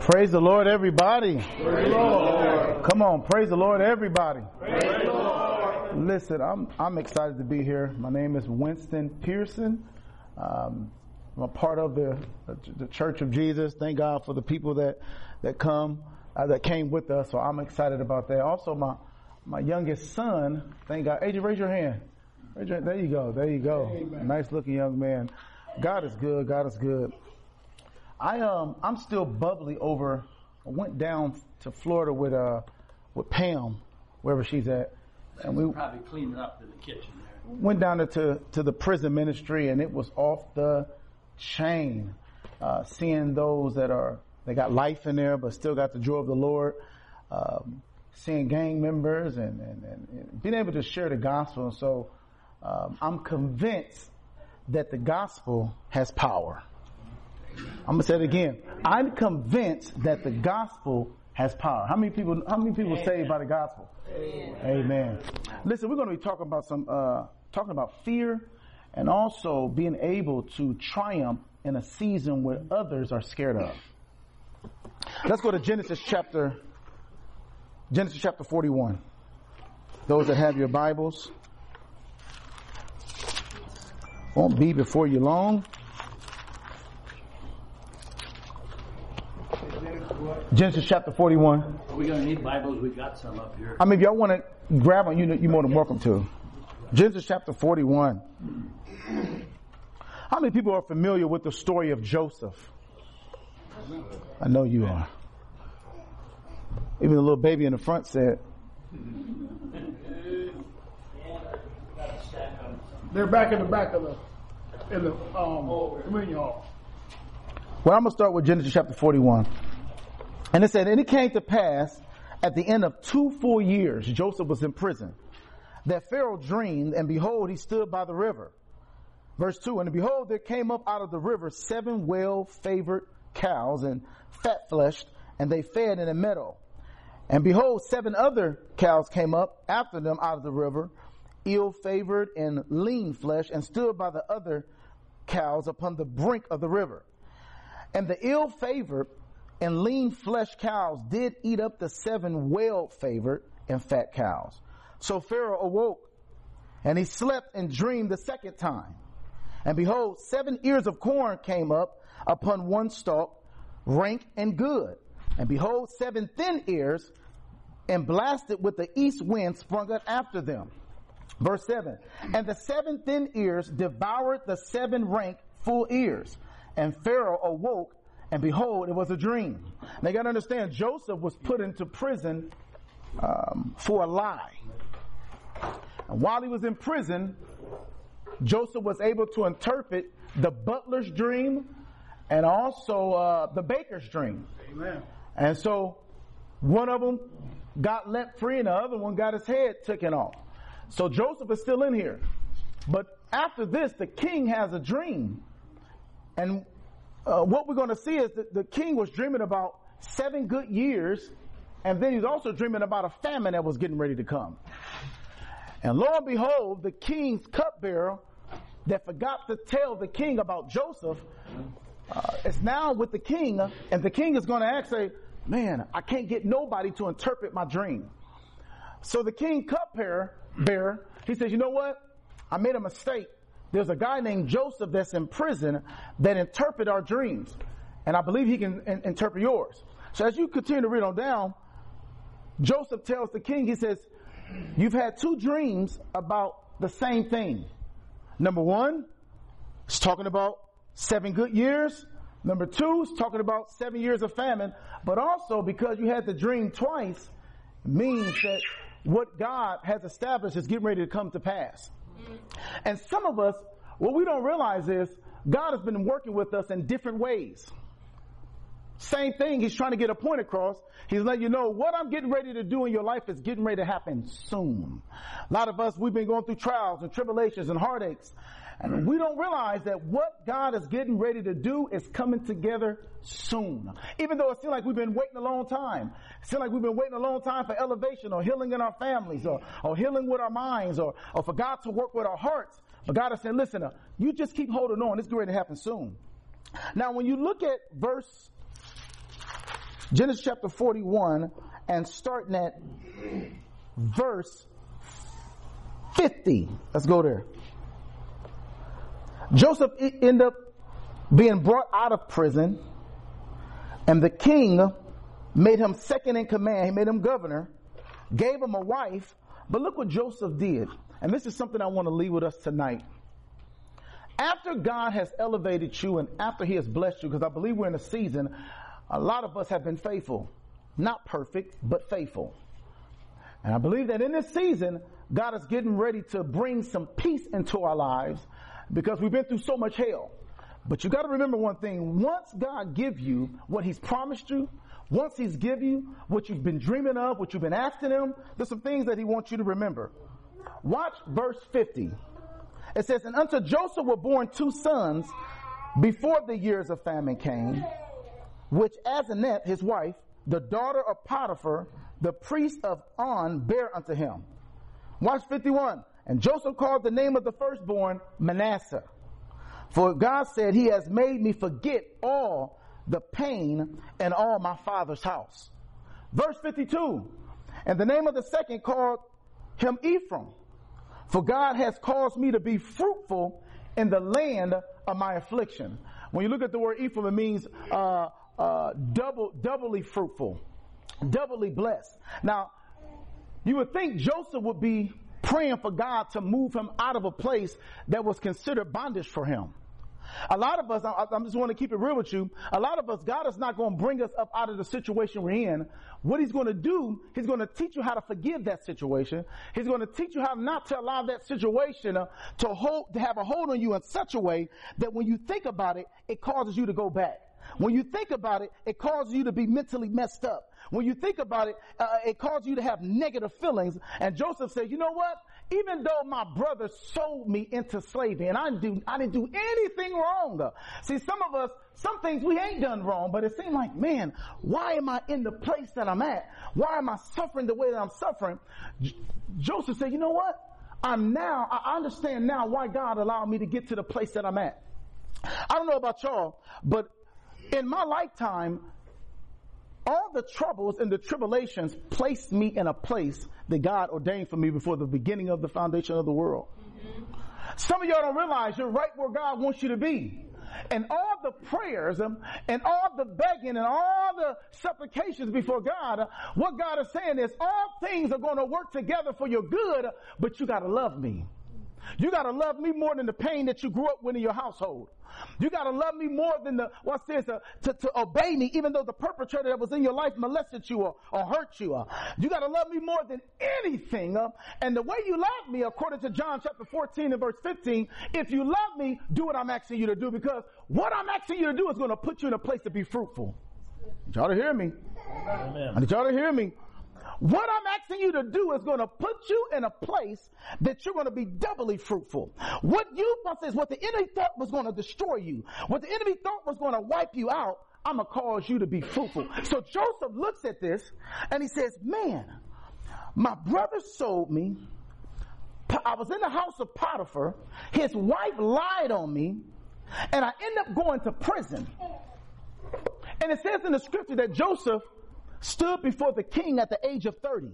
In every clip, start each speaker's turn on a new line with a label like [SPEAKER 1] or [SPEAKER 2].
[SPEAKER 1] Praise the Lord, everybody. Praise the Lord. Come on, praise the Lord, everybody.
[SPEAKER 2] Praise the Lord.
[SPEAKER 1] Listen, I'm excited to be here. My name is Winston Pearson. I'm a part of the Church of Jesus. Thank God for the people that came with us. So I'm excited about that. Also, my youngest son. Thank God. AJ, raise your hand. There you go. There you go. Amen. Nice looking young man. God is good. God is good. I'm still bubbly over. I went down to Florida with Pam, wherever she's at,
[SPEAKER 2] and we probably cleaned up in the kitchen there.
[SPEAKER 1] Went down to the prison ministry, and it was off the chain. Seeing those they got life in there, but still got the joy of the Lord. Seeing gang members and being able to share the gospel. So I'm convinced that the gospel has power. I'm gonna say it again. I'm convinced that the gospel has power. How many people saved by the gospel? Amen. Listen, we're going to be talking about fear, and also being able to triumph in a season where others are scared of. Let's go to Genesis chapter 41. Those that have your Bibles, won't be before you long. Genesis chapter 41.
[SPEAKER 2] We're going to need Bibles. We got some up here.
[SPEAKER 1] I mean, if y'all want to grab one, you're more than welcome to. Genesis chapter 41. How many people are familiar with the story of Joseph? I know you are. Even the little baby in the front said.
[SPEAKER 3] They're back in the communion hall.
[SPEAKER 1] Well, I'm going to start with Genesis chapter 41. And it said, and it came to pass at the end of 2 full years, Joseph was in prison, that Pharaoh dreamed, and behold, he stood by the river. Verse 2, and behold, there came up out of the river 7 well-favored cows and fat-fleshed, and they fed in a meadow. And behold, 7 other cows came up after them out of the river, ill-favored and lean flesh, and stood by the other cows upon the brink of the river. And the ill-favored and lean flesh cows did eat up the 7 well-favored and fat cows. So Pharaoh awoke, and he slept and dreamed the second time. And behold, 7 ears of corn came up upon one stalk, rank and good. And behold, 7 thin ears, and blasted with the east wind, sprung up after them. Verse 7, and the 7 thin ears devoured the 7 rank full ears. And Pharaoh awoke, and behold, it was a dream. Now you got to understand, Joseph was put into prison for a lie. And while he was in prison, Joseph was able to interpret the butler's dream and also the baker's dream.
[SPEAKER 3] Amen.
[SPEAKER 1] And so one of them got let free, and the other one got his head taken off. So Joseph is still in here. But after this, the king has a dream. And what we're going to see is that the king was dreaming about 7 good years, and then he's also dreaming about a famine that was getting ready to come. And lo and behold, the king's cupbearer that forgot to tell the king about Joseph is now with the king, and the king is going to ask, say, man, I can't get nobody to interpret my dream. So the king cupbearer, he says, you know what? I made a mistake. There's a guy named Joseph that's in prison that interpret our dreams. And I believe he can interpret yours. So as you continue to read on down, Joseph tells the king, he says, you've had 2 dreams about the same thing. Number 1, it's talking about 7 good years. Number 2, it's talking about 7 years of famine. But also, because you had the dream twice, means that what God has established is getting ready to come to pass. And some of us, what we don't realize is God has been working with us in different ways. Same thing, he's trying to get a point across. He's letting you know what I'm getting ready to do in your life is getting ready to happen soon. A lot of us, we've been going through trials and tribulations and heartaches. And we don't realize that what God is getting ready to do is coming together soon. Even though it seems like we've been waiting a long time. It seems like we've been waiting a long time for elevation or healing in our families or healing with our minds or for God to work with our hearts. But God is saying, listen, you just keep holding on. It's going to happen soon. Now, when you look at verse Genesis chapter 41 and starting at verse 50. Let's go there. Joseph ended up being brought out of prison, and the king made him second in command. He made him governor, gave him a wife. But look what Joseph did. And this is something I want to leave with us tonight. After God has elevated you and after he has blessed you, because I believe we're in a season, a lot of us have been faithful. Not perfect, but faithful. And I believe that in this season, God is getting ready to bring some peace into our lives because we've been through so much hell. But you got to remember one thing. Once God gives you what he's promised you, once he's given you what you've been dreaming of, what you've been asking him, there's some things that he wants you to remember. Watch verse 50. It says, and unto Joseph were born 2 sons before the years of famine came, which Asenath, his wife, the daughter of Potiphar, the priest of On, bare unto him. Watch 51. And Joseph called the name of the firstborn Manasseh. For God said, he has made me forget all the pain in all my father's house. Verse 52. And the name of the second called him Ephraim. For God has caused me to be fruitful in the land of my affliction. When you look at the word Ephraim, it means doubly fruitful, doubly blessed. Now, you would think Joseph would be praying for God to move him out of a place that was considered bondage for him. A lot of us, I just want to keep it real with you, a lot of us, God is not going to bring us up out of the situation we're in. What he's going to do, he's going to teach you how to forgive that situation. He's going to teach you how not to allow that situation to have a hold on you in such a way that when you think about it, it causes you to go back. When you think about it, it causes you to be mentally messed up. When you think about it, it causes you to have negative feelings. And Joseph said, you know what? Even though my brother sold me into slavery and I didn't do anything wrong. See, some of us, some things we ain't done wrong, but it seemed like, man, why am I in the place that I'm at? Why am I suffering the way that I'm suffering? Joseph said, you know what? I understand now why God allowed me to get to the place that I'm at. I don't know about y'all, but in my lifetime, all the troubles and the tribulations placed me in a place that God ordained for me before the beginning of the foundation of the world. Mm-hmm. Some of y'all don't realize you're right where God wants you to be. And all the prayers and all the begging and all the supplications before God, what God is saying is all things are going to work together for your good, but you got to love me. You got to love me more than the pain that you grew up with in your household. You got to love me more than to obey me, even though the perpetrator that was in your life molested you or hurt you. You got to love me more than anything. And the way you love me, according to John chapter 14 and verse 15, if you love me, do what I'm asking you to do, because what I'm asking you to do is going to put you in a place to be fruitful. I need y'all to hear me. Amen. I need y'all to hear me. What I'm asking you to do is going to put you in a place that you're going to be doubly fruitful. What the enemy thought was going to destroy you, what the enemy thought was going to wipe you out, I'm going to cause you to be fruitful. So Joseph looks at this and he says, man, my brother sold me. I was in the house of Potiphar. His wife lied on me and I end up going to prison. And it says in the scripture that Joseph stood before the king at the age of 30.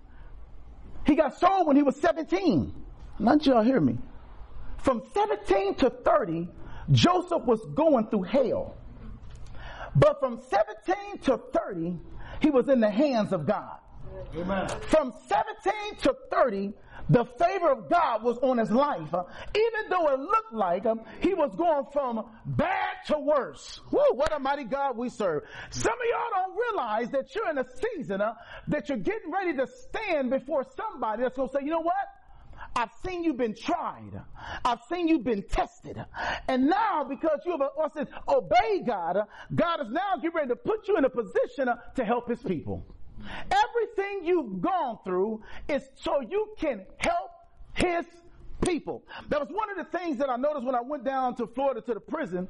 [SPEAKER 1] He got sold when he was 17. Not y'all hear me. From 17 to 30, Joseph was going through hell. But from 17 to 30, he was in the hands of God. Amen. From 17 to 30, the favor of God was on his life, even though it looked like he was going from bad to worse. Woo, what a mighty God we serve. Some of y'all don't realize that you're in a season that you're getting ready to stand before somebody that's going to say, you know what? I've seen you've been tried. I've seen you've been tested. And now, because you have obeyed God, God is now getting ready to put you in a position to help his people. Everything you've gone through is so you can help his people. That was one of the things that I noticed when I went down to Florida to the prison.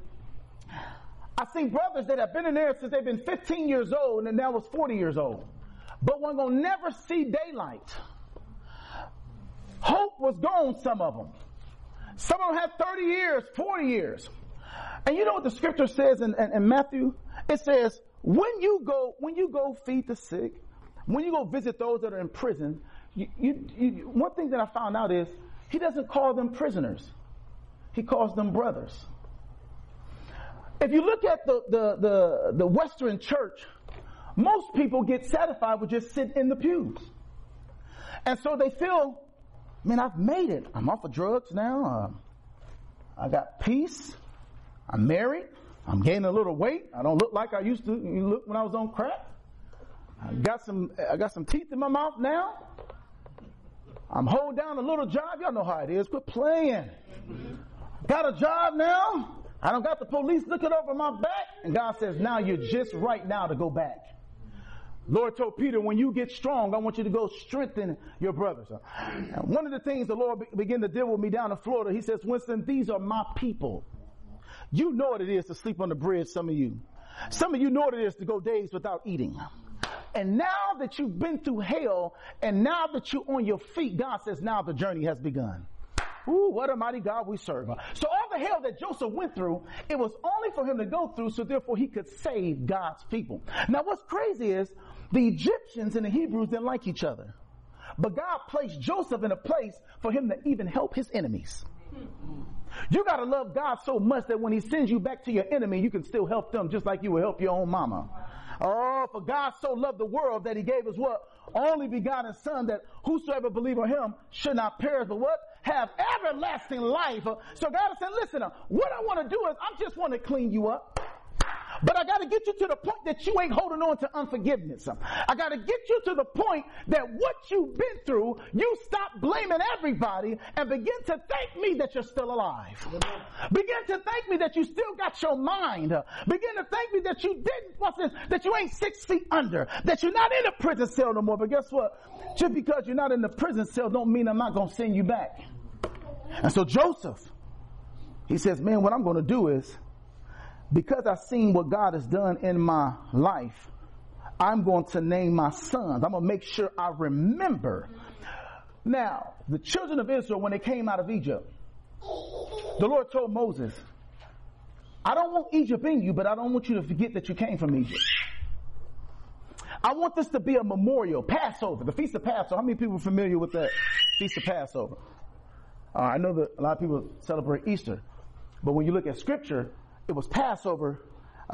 [SPEAKER 1] I seen brothers that have been in there since they've been 15 years old and now was 40 years old. But we're going to never see daylight. Hope was gone, some of them. Some of them had 30 years, 40 years. And you know what the scripture says in Matthew? It says, when you go feed the sick, when you go visit those that are in prison, one thing that I found out is he doesn't call them prisoners. He calls them brothers. If you look at the Western church, most people get satisfied with just sitting in the pews. And so they feel, man, I've made it. I'm off of drugs now. I got peace. I'm married. I'm gaining a little weight. I don't look like I used to look when I was on crack. I got some teeth in my mouth now. I'm holding down a little job. Y'all know how it is. Quit playing. Got a job now. I don't got the police looking over my back. And God says, now you're just right now to go back. Lord told Peter, when you get strong, I want you to go strengthen your brothers. And one of the things the Lord began to deal with me down in Florida, he says, Winston, these are my people. You know what it is to sleep on the bridge, some of you. Some of you know what it is to go days without eating. And now that you've been through hell, and now that you're on your feet, God says, now the journey has begun. Ooh, what a mighty God we serve. So all the hell that Joseph went through, it was only for him to go through so therefore he could save God's people. Now what's crazy is the Egyptians and the Hebrews didn't like each other. But God placed Joseph in a place for him to even help his enemies. You got to love God so much that when he sends you back to your enemy, you can still help them just like you will help your own mama. Oh, for God so loved the world that he gave us what? Only begotten Son, that whosoever believe on him should not perish, but what? Have everlasting life. So God said, listen, what I want to do is I just want to clean you up. But I got to get you to the point that you ain't holding on to unforgiveness. I got to get you to the point that what you've been through, you stop blaming everybody and begin to thank me that you're still alive. Begin to thank me that you still got your mind. Begin to thank me that you didn't, what's this, that you ain't 6 feet under, that you're not in a prison cell no more. But guess what? Just because you're not in the prison cell don't mean I'm not going to send you back. And so Joseph, he says, man, what I'm going to do is, because I've seen what God has done in my life, I'm going to name my sons. I'm going to make sure I remember. Now, the children of Israel, when they came out of Egypt, the Lord told Moses, I don't want Egypt in you, but I don't want you to forget that you came from Egypt. I want this to be a memorial. Passover, the Feast of Passover. How many people are familiar with that Feast of Passover? I know that a lot of people celebrate Easter, but when you look at Scripture, it was Passover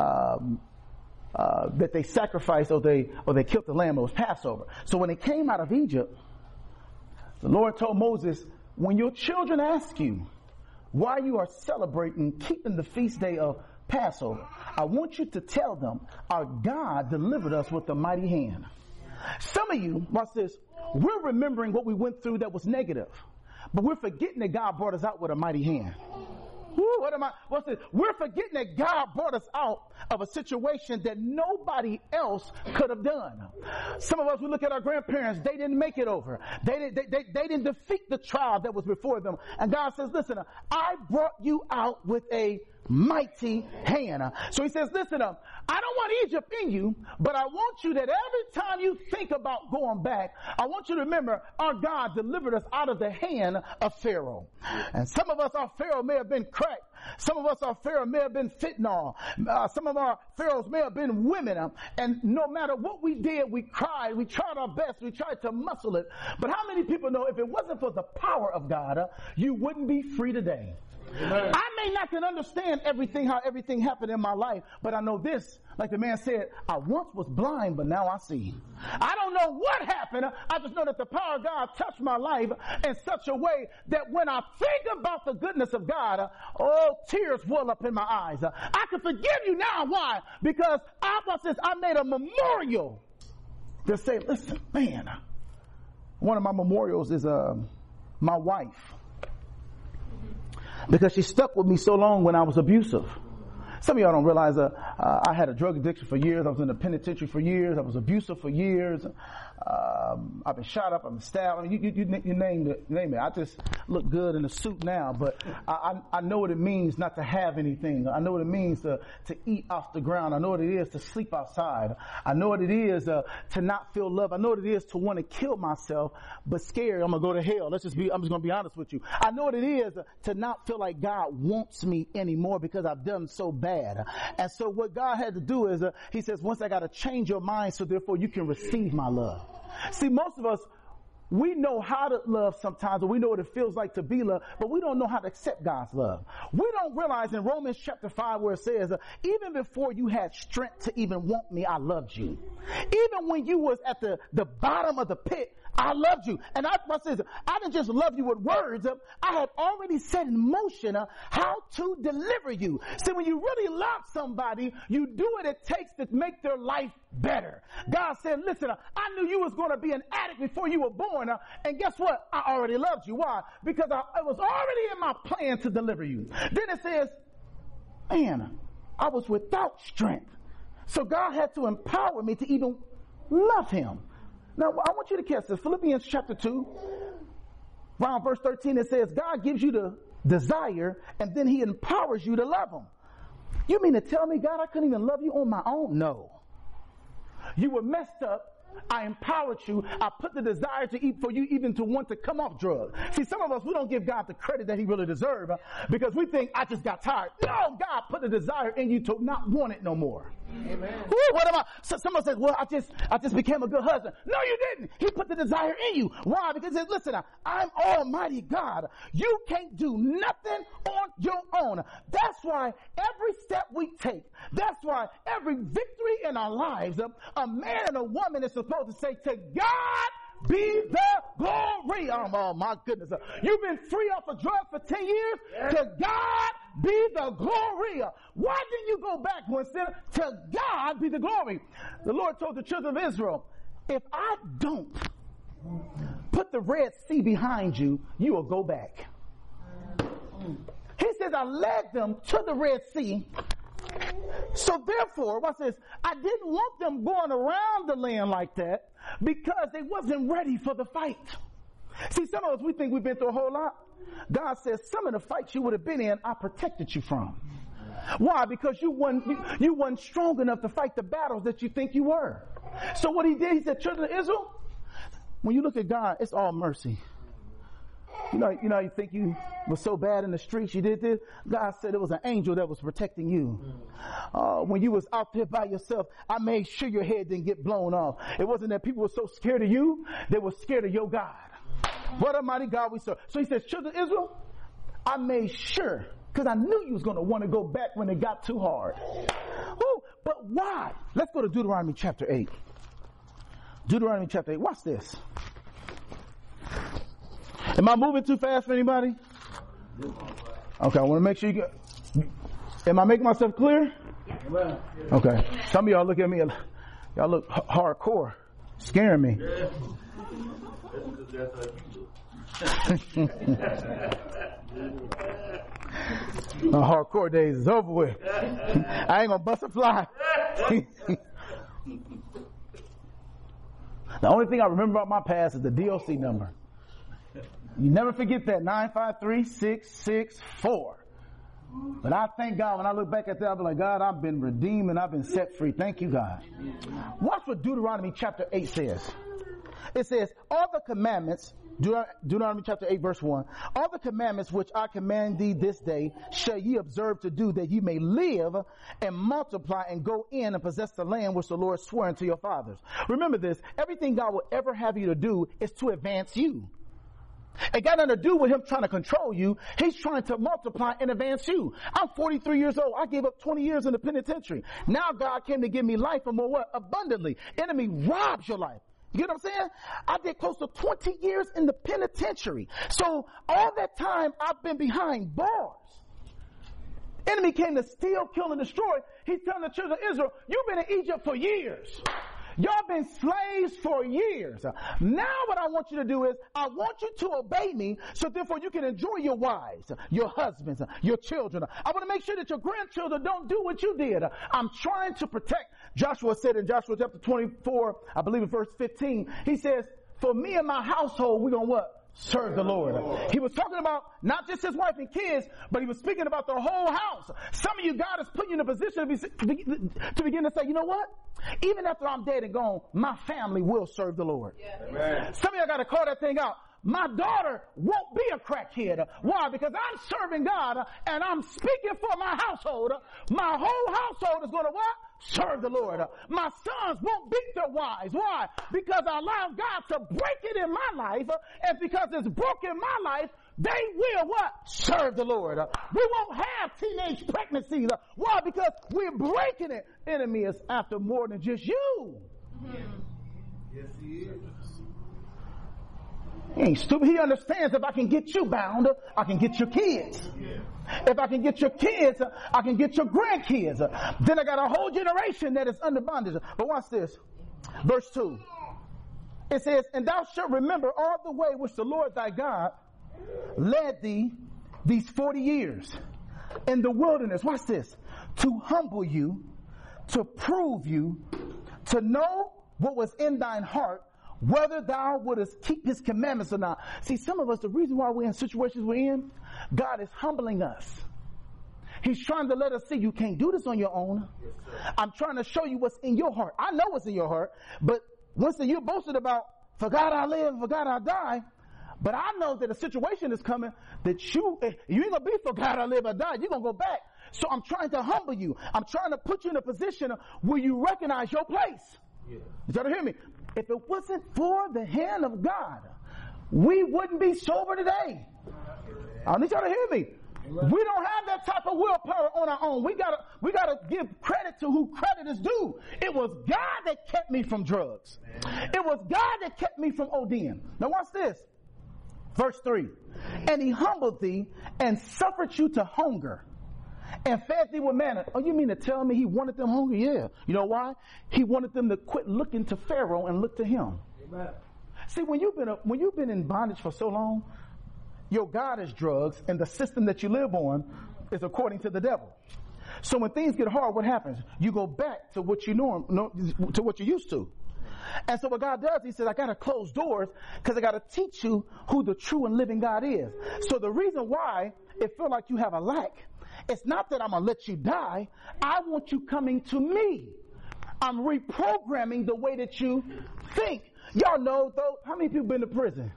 [SPEAKER 1] that they sacrificed or they killed the lamb. It was Passover. So when they came out of Egypt, the Lord told Moses, when your children ask you why you are celebrating keeping the feast day of Passover, I want you to tell them our God delivered us with a mighty hand. Some of you, watch this, we're remembering what we went through that was negative, but we're forgetting that God brought us out with a mighty hand. What's this? We're forgetting that God brought us out of a situation that nobody else could have done. Some of us, we look at our grandparents, they didn't make it over. They didn't defeat the trial that was before them. And God says, listen, I brought you out with a mighty hand. So he says, listen, I don't want Egypt in you, but I want you that every time you think about going back, I want you to remember our God delivered us out of the hand of Pharaoh. And some of us, our Pharaoh may have been crack. Some of us, our Pharaoh may have been fentanyl. Some of our Pharaohs may have been women. And no matter what we did, we cried. We tried our best. We tried to muscle it. But how many people know if it wasn't for the power of God, you wouldn't be free today? Amen. I may not can understand how everything happened in my life, but I know this, like the man said, I once was blind, but now I see. I don't know what happened. I just know that the power of God touched my life in such a way that when I think about the goodness of God, tears well up in my eyes. I can forgive you now. Why? Because I made a memorial to say, listen, man, one of my memorials is my wife. Because she stuck with me so long when I was abusive. Some of y'all don't realize I had a drug addiction for years. I was in the penitentiary for years. I was abusive for years. I've been shot up. I've been stabbed. I mean, you name it. I just look good in a suit now, but I know what it means not to have anything. I know what it means to eat off the ground. I know what it is to sleep outside. I know what it is to not feel love. I know what it is to want to kill myself, but scared I'm going to go to hell. I'm just going to be honest with you. I know what it is to not feel like God wants me anymore because I've done so bad. bad. And so what God had to do is, he says, once I got to change your mind so therefore you can receive my love. See, most of us, we know how to love sometimes, or we know what it feels like to be loved, but we don't know how to accept God's love. We don't realize in Romans chapter 5 where it says, even before you had strength to even want me, I loved you. Even when you was at the bottom of the pit, I loved you. And I didn't just love you with words. I had already set in motion how to deliver you. See, when you really love somebody, you do what it takes to make their life better. God said, listen, I knew you was going to be an addict before you were born. And guess what? I already loved you. Why? Because it was already in my plan to deliver you. Then it says, man, I was without strength. So God had to empower me to even love him. Now, I want you to catch this. Philippians chapter 2, around verse 13, it says, God gives you the desire, and then he empowers you to love him. You mean to tell me, God, I couldn't even love you on my own? No. You were messed up. I empowered you. I put the desire to eat for you even to want to come off drugs. See, some of us, we don't give God the credit that he really deserves because we think, I just got tired. No, God put the desire in you to not want it no more. Amen. Ooh, what am I? So someone says, well, I just became a good husband. No, you didn't. He put the desire in you. Why? Because he says, listen, I'm Almighty God. You can't do nothing on your own. That's why every step we take, that's why every victory in our lives, a man and a woman is supposed to say, to God be the glory. Oh my goodness. You've been free off of drugs for 10 years. Yes. To God be the glory. Why didn't you go back one step? To God be the glory. The Lord told the children of Israel, if I don't put the Red Sea behind you, you will go back. He says, I led them to the Red Sea. So therefore, watch this, I didn't want them going around the land like that because they wasn't ready for the fight. See, some of us, we think we've been through a whole lot. God says some of the fights you would have been in, I protected you from. Why? Because you weren't strong enough to fight the battles that you think you were. So what he did, he said, children of Israel, when you look at God, it's all mercy. You know, you think you were so bad in the streets, you did this. God said it was an angel that was protecting you. When you was out there by yourself, I made sure your head didn't get blown off. It wasn't that people were so scared of you, they were scared of your God. What a mighty God we serve. So he says, children of Israel, I made sure, because I knew you was going to want to go back when it got too hard. Ooh, but why? Let's go to Deuteronomy chapter 8. Deuteronomy chapter 8. Watch this. Am I moving too fast for anybody? Okay, I want to make sure you get... Am I making myself clear? Okay. Some of y'all look at me, y'all look hardcore, scaring me. My hardcore days is over with. I ain't gonna bust a fly. The only thing I remember about my past is the DOC number. You never forget that, 953-664. But I thank God when I look back at that, I'll be like, God, I've been redeemed and I've been set free. Thank you, God. Watch what Deuteronomy chapter 8 says. It says, all the commandments, Deuteronomy chapter 8 verse 1, all the commandments which I command thee this day shall ye observe to do, that ye may live and multiply and go in and possess the land which the Lord swore unto your fathers. Remember this, everything God will ever have you to do is to advance you. It got nothing to do with him trying to control you. He's trying to multiply and advance you. I'm 43 years old. I gave up 20 years in the penitentiary. Now God came to give me life and more what? Abundantly. Enemy robs your life. You get what I'm saying? I did close to 20 years in the penitentiary. So all that time I've been behind bars. Enemy came to steal, kill, and destroy. He's telling the children of Israel, you've been in Egypt for years. Y'all been slaves for years. Now what I want you to do is, I want you to obey me, so therefore you can enjoy your wives, your husbands, your children. I want to make sure that your grandchildren don't do what you did. I'm trying to protect. Joshua said in Joshua chapter 24, I believe in verse 15, he says, for me and my household, we're going to what? Serve the Lord. He was talking about not just his wife and kids, but he was speaking about the whole house. Some of you, God has put you in a position to begin to say, you know what? Even after I'm dead and gone, my family will serve the Lord. Yeah. Some of y'all got to call that thing out. my daughter won't be a crackhead. Why? Because I'm serving God and I'm speaking for my household. My whole household is going to what? Serve the Lord. My sons won't beat their wives. Why? Because I allow God to break it in my life, and because it's broken in my life, they will what? Serve the Lord. We won't have teenage pregnancies. Why? Because we're breaking it. Enemy is after more than just you.
[SPEAKER 4] Yes, he is.
[SPEAKER 1] He ain't stupid. He understands if I can get you bound, I can get your kids. If I can get your kids, I can get your grandkids. Then I got a whole generation that is under bondage. But watch this. Verse 2. It says, and thou shalt remember all the way which the Lord thy God led thee these 40 years in the wilderness. Watch this. To humble you, to prove you, to know what was in thine heart, whether thou wouldest keep his commandments or not. See, some of us, the reason why we're in situations we're in, God is humbling us. He's trying to let us see you can't do this on your own. Yes, I'm trying to show you what's in your heart. I know what's in your heart, but once you're boasted about, for God I live, for God I die, but I know that a situation is coming that you ain't going to be for God I live or die. You're going to go back. So I'm trying to humble you. I'm trying to put you in a position where you recognize your place. Yeah. You got to hear me. If it wasn't for the hand of God, we wouldn't be sober today. I need y'all to hear me. We don't have that type of willpower on our own. We gotta give credit to who credit is due. It was God that kept me from drugs. It was God that kept me from ODing. Now watch this. Verse 3. And he humbled thee and suffered you to hunger and fed thee with manna. Oh, you mean to tell me he wanted them hungry? Yeah. You know why? He wanted them to quit looking to Pharaoh and look to him. Amen. See, when you've been in bondage for so long, your God is drugs, and the system that you live on is according to the devil. So when things get hard, what happens? You go back to what you to what you used to. And so what God does, he says, I got to close doors because I got to teach you who the true and living God is. So the reason why it feels like you have a lack, it's not that I'm going to let you die. I want you coming to me. I'm reprogramming the way that you think. Y'all know, though, how many people been to prison?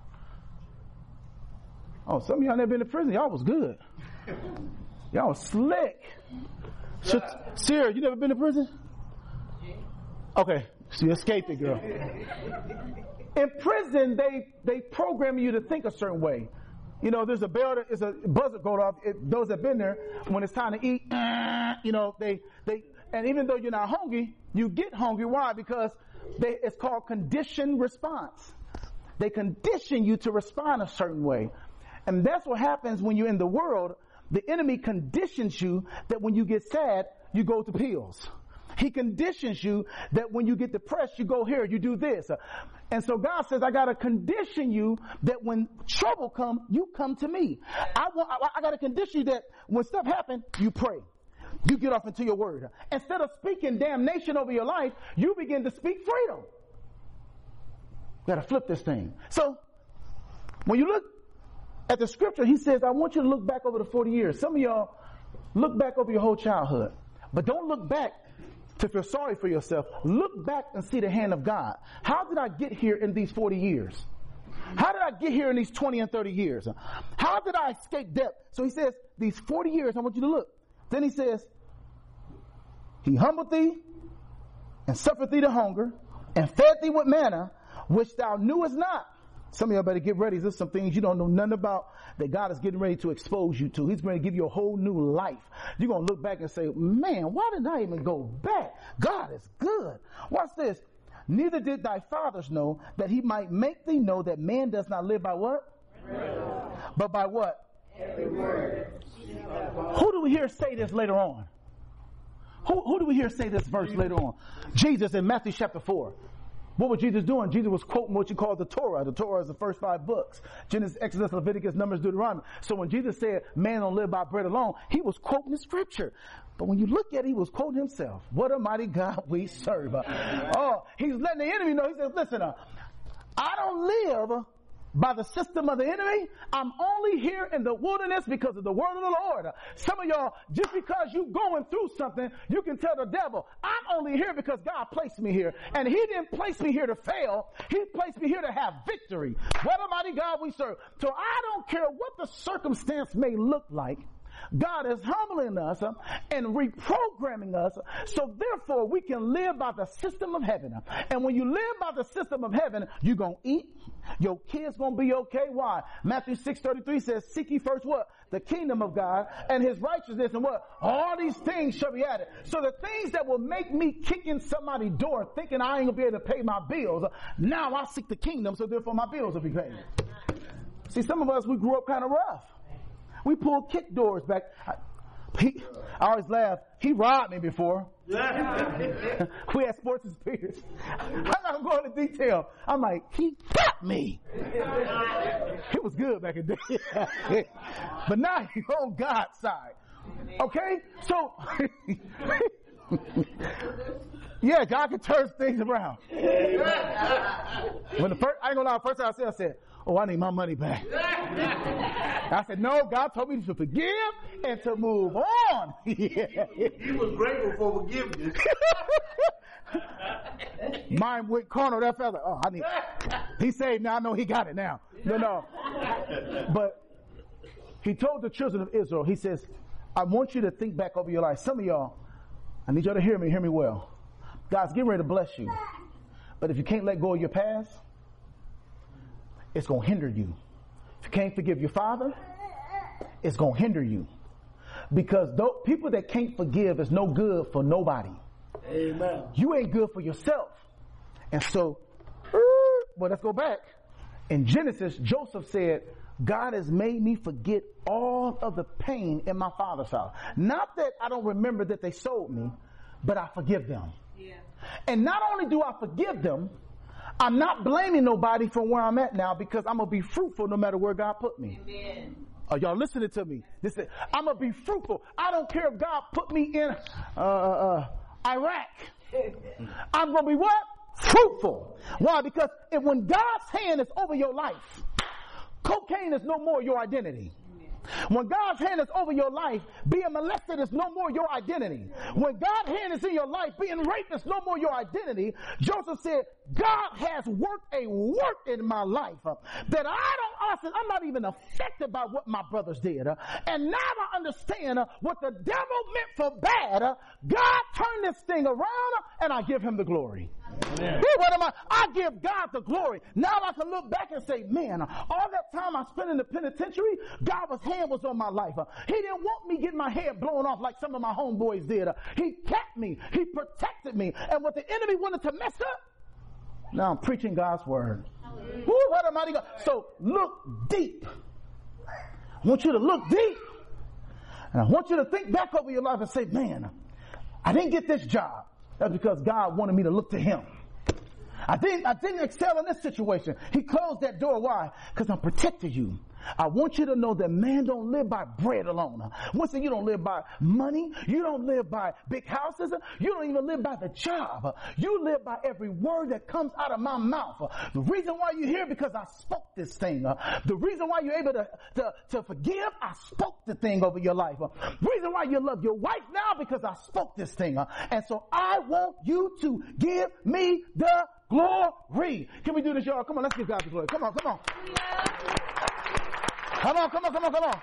[SPEAKER 1] Oh, some of y'all never been to prison. Y'all was good. Y'all was slick. Sarah, you never been to prison? Okay, so you escaped it, girl. In prison, they program you to think a certain way. You know, there's a bell, there's a buzzer going off. Those that have been there, when it's time to eat, you know, and even though you're not hungry, you get hungry. Why? Because it's called conditioned response. They condition you to respond a certain way. And that's what happens when you're in the world. The enemy conditions you that when you get sad, you go to pills. He conditions you that when you get depressed, you go here, you do this. And so God says, I got to condition you that when trouble comes, you come to me. I got to condition you that when stuff happens, you pray. You get off into your word. Instead of speaking damnation over your life, you begin to speak freedom. Got to flip this thing. So when you look at the scripture, he says, I want you to look back over the 40 years. Some of y'all look back over your whole childhood, but don't look back to feel sorry for yourself. Look back and see the hand of God. How did I get here in these 40 years? How did I get here in these 20 and 30 years? How did I escape death? So he says, these 40 years, I want you to look. Then he says, he humbled thee and suffered thee to hunger and fed thee with manna, which thou knewest not. Some of y'all better get ready. There's some things you don't know nothing about that God is getting ready to expose you to. He's going to give you a whole new life. You're going to look back and say, man, why did I even go back? God is good. Watch this. Neither did thy fathers know that he might make thee know that man does not live by what? But by what? Every word. Who do we hear say this later on? Who do we hear say this verse later on? Jesus in Matthew chapter 4. What was Jesus doing? Jesus was quoting what you call the Torah. The Torah is the first 5 books. Genesis, Exodus, Leviticus, Numbers, Deuteronomy. So when Jesus said, man don't live by bread alone, he was quoting the scripture. But when you look at it, he was quoting himself. What a mighty God we serve. He's letting the enemy know. He says, listen, I don't live by the system of the enemy. I'm only here in the wilderness because of the word of the Lord. Some of y'all, just because you going through something, you can tell the devil, I'm only here because God placed me here. And he didn't place me here to fail. He placed me here to have victory. What a mighty God we serve. So I don't care what the circumstance may look like. God is humbling us and reprogramming us, so therefore we can live by the system of heaven. And when you live by the system of heaven, you're going to eat. Your kids going to be okay. Why? Matthew 6:33 says, seek ye first what? The kingdom of God and his righteousness, and what? All these things shall be added. So the things that will make me kick in somebody's door thinking I ain't going to be able to pay my bills, now I seek the kingdom, so therefore my bills will be paid. See, some of us, we grew up kind of rough. We pulled kick doors back. I always laugh. He robbed me before. We had sports experience. I'm not going to go into detail. I'm like, he got me. It was good back in the day. But now he's on God's side. Okay? So, yeah, God can turn things around. When I ain't gonna lie, first time I said, oh, I need my money back. I said, no, God told me to forgive and to move on. Yeah.
[SPEAKER 4] He was grateful for forgiveness.
[SPEAKER 1] Mine went corner. That fella, oh, he saved now. I know he got it now. No. But he told the children of Israel, he says, I want you to think back over your life. Some of y'all, I need y'all to hear me well. God's getting ready to bless you. But if you can't let go of your past, it's going to hinder you. If you can't forgive your father, it's going to hinder you. Because people that can't forgive is no good for nobody.
[SPEAKER 3] Amen.
[SPEAKER 1] You ain't good for yourself. And so, well, let's go back. In Genesis, Joseph said, God has made me forget all of the pain in my father's house. Not that I don't remember that they sold me, but I forgive them. Yeah. And not only do I forgive them, I'm not blaming nobody for where I'm at now, because I'm going to be fruitful no matter where God put me. Amen. Are y'all listening to me? I'm going to be fruitful. I don't care if God put me in Iraq. I'm going to be what? Fruitful. Why? Because when God's hand is over your life, cocaine is no more your identity. When God's hand is over your life, being molested is no more your identity. When God's hand is in your life, being raped is no more your identity. Joseph said, God has worked a work in my life that I'm not even affected by what my brothers did. And now I understand what the devil meant for bad. God turned this thing around and I give him the glory. I give God the glory. Now I can look back and say, man, all that time I spent in the penitentiary, God's hand was on my life. He didn't want me getting my head blown off like some of my homeboys did. He kept me. He protected me. And what the enemy wanted to mess up, now I'm preaching God's word. Woo, what a mighty God. So look deep. I want you to look deep. And I want you to think back over your life and say, man, I didn't get this job. That's because God wanted me to look to him. I didn't excel in this situation. He closed that door. Why? Because I'm protecting you. I want you to know that man don't live by bread alone. Listen, you don't live by money. You don't live by big houses. You don't even live by the job. You live by every word that comes out of my mouth. The reason why you're here, because I spoke this thing. The reason why you're able to forgive, I spoke the thing over your life. The reason why you love your wife now, because I spoke this thing. And so I want you to give me the glory. Can we do this, y'all? Come on, let's give God the glory. Come on. Come on.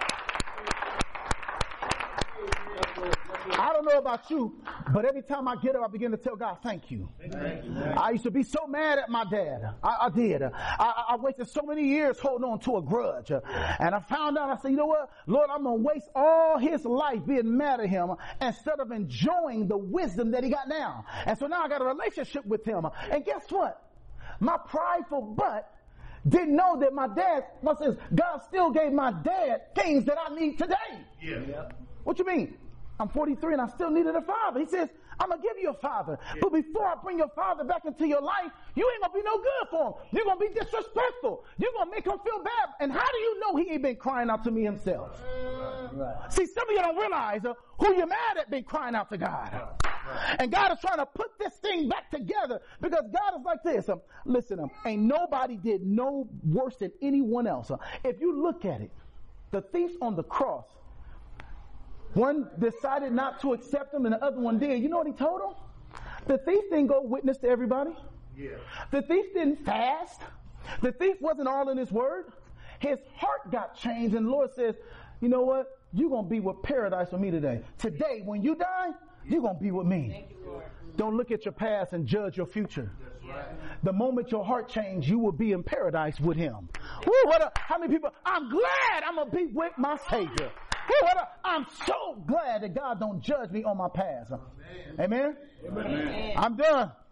[SPEAKER 1] I don't know about you, but every time I get up, I begin to tell God, thank you. I used to be so mad at my dad. I did. I wasted so many years holding on to a grudge. And I found out, I said, you know what? Lord, I'm going to waste all his life being mad at him instead of enjoying the wisdom that he got now. And so now I got a relationship with him. And guess what? My prideful butt didn't know that my dad, God still gave my dad things that I need today. Yeah. What you mean? I'm 43 and I still needed a father. He says, I'm going to give you a father. But before I bring your father back into your life, you ain't going to be no good for him. You're going to be disrespectful. You're going to make him feel bad. And how do you know he ain't been crying out to me himself? Right. See, some of you don't realize who you're mad at been crying out to God. And God is trying to put this thing back together because God is like this. Listen, ain't nobody did no worse than anyone else. If you look at it, the thief on the cross, one decided not to accept him and the other one did. You know what he told him? The thief didn't go witness to everybody. Yeah. The thief didn't fast. The thief wasn't all in his word. His heart got changed and the Lord says, you know what? You're going to be with paradise with me today. Today, when you die, you're going to be with me.
[SPEAKER 5] Thank you, Lord.
[SPEAKER 1] Don't look at your past and judge your future. That's right. The moment your heart changes, you will be in paradise with him. Woo, how many people? I'm glad I'm going to be with my Savior. Woo, I'm so glad that God don't judge me on my past. Amen? Amen. I'm done.